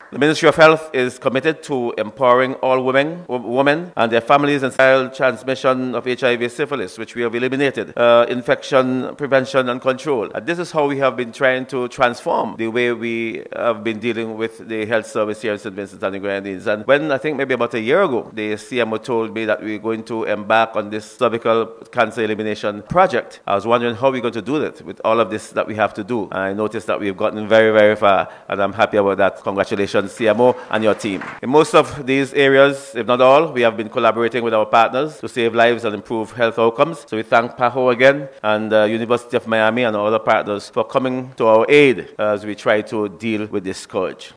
The Ministry of Health is committed to empowering all women and their families and child transmission of HIV syphilis, which we have eliminated, infection prevention and control. And this is how we have been trying to transform the way we have been dealing with the health service here in St. Vincent and the Grenadines. And when I think maybe about a year ago, the CMO told me that we're going to embark on this cervical cancer elimination project, I was wondering how we're going to do that with all of this that we have to do. And I noticed that we've gotten very, very far, and I'm happy about that. Congratulations, CMO and your team. In most of these areas, if not all, we have been collaborating with our partners to save lives and improve health outcomes. So we thank PAHO again and University of Miami and our other partners for coming to our aid as we try to deal with this scourge.